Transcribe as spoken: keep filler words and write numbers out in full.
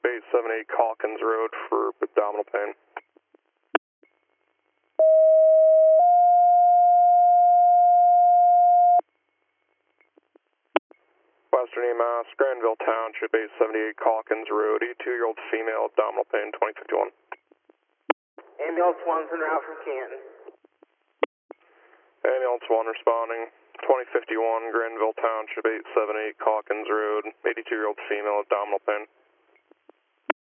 eight seven eight Calkins Road for abdominal pain. Western E M S, Granville Township, eight seventy-eight Calkins Road, eighty-two-year-old female, abdominal pain, twenty fifty-one. Ambulance one's en route from Canton. Ambulance one responding, twenty fifty-one Granville Township, eight seventy-eight Calkins Road, eighty-two-year-old female, abdominal pain.